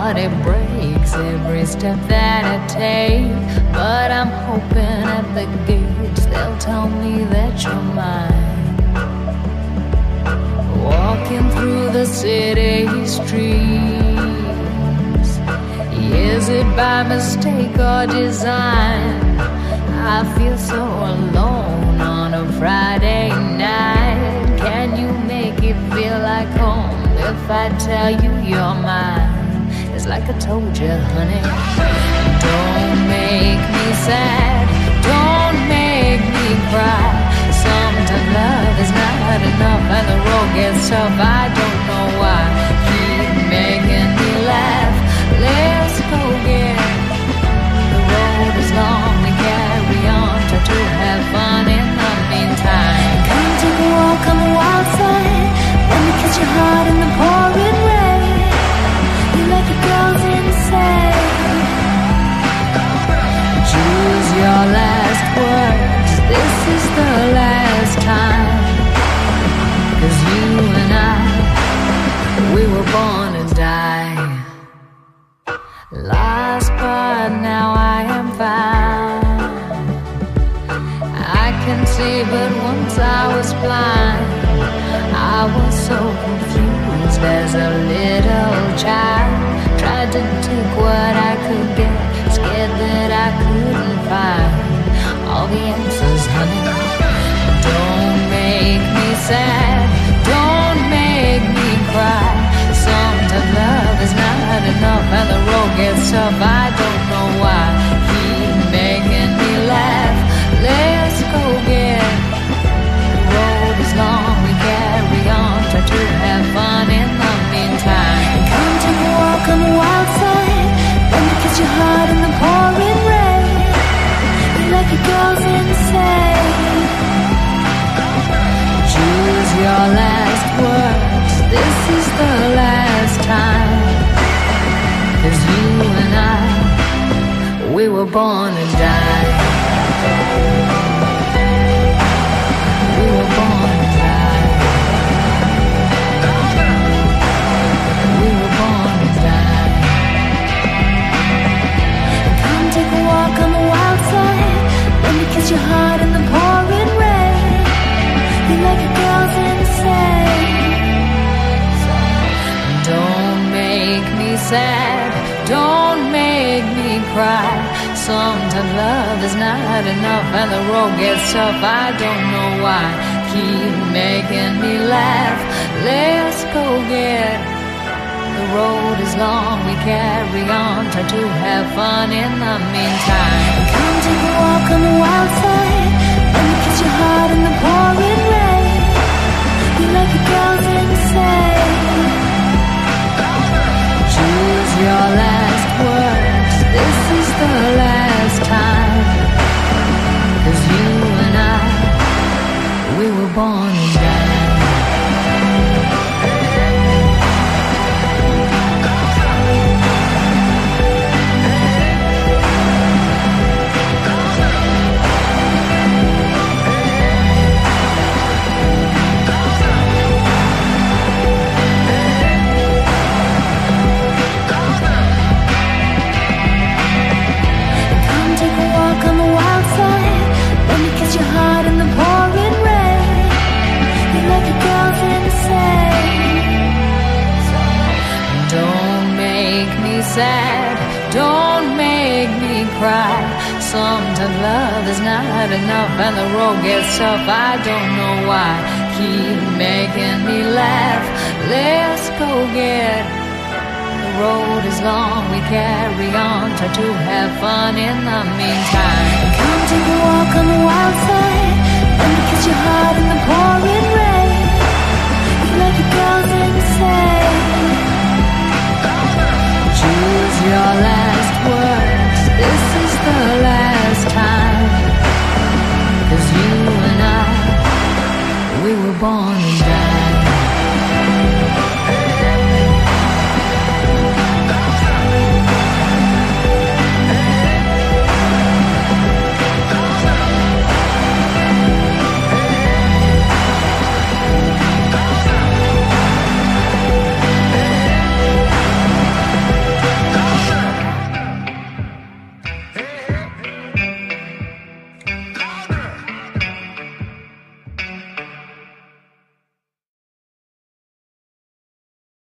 heart it breaks every step that I take, but I'm hoping at the gates they'll tell me that you're mine. Walking through the city streets, is it by mistake or design? I feel so alone on a Friday night. Can you make it feel like home if I tell you you're mine? It's like I told you, honey. Don't make me sad, don't make me cry. Sometimes love is not enough and the road gets tough. I don't know why. Keep making me laugh. Let's go get it. The road is long, we carry on. Try to have fun in the meantime. Come take a walk on the wild side. Let me kiss your heart in the pouring rain. You like a girl's insane. Choose your last words, this is the last time. 'Cause you and I, we were born to die. Lost but now I am found. I can see but once I was blind. I was so confused as a little child. Tried to take what I could get, scared that I couldn't find all the answers, honey. Don't make me sad, don't make me cry. Sometimes love is not enough and the road gets tough. I don't know why. Keep making me laugh. Let's go get it. The road is long, we carry on. Try to have fun in the meantime. Come take a walk on the wild side. Let me kiss your heart in the pouring rain. You like a girl's insane. Choose your last words, this is the last time. 'Cause you and I, we were born to die. We were born to die. We were born to die. Come take a walk on the wild side. Let me kiss your heart in the pouring rain. You like a girl's insane. Don't make me sad, don't make me cry. Sometimes love is not enough and the road gets tough. I don't know why. Keep making me laugh. Let's go get it. The road is long, we carry on. Try to have fun in the meantime. Come take a walk on the wild side. Let me kiss your heart in the pouring rain. You like a girl's insane. Choose your last words, this is the last time. 'Cause you and I, we were born to die. Your heart in the pouring rain. You like a girl's insane. Don't make me sad, don't make me cry. Sometimes love is not enough and the road gets tough. I don't know why. Keep making me laugh. Let's go get it. The road is long, we carry on. Try to have fun in the meantime. Come take a walk on the wild side. Let me kiss your heart in the pouring rain. You like a girl's insane. Choose your last words, this is the last time. 'Cause you and I, we were born to die.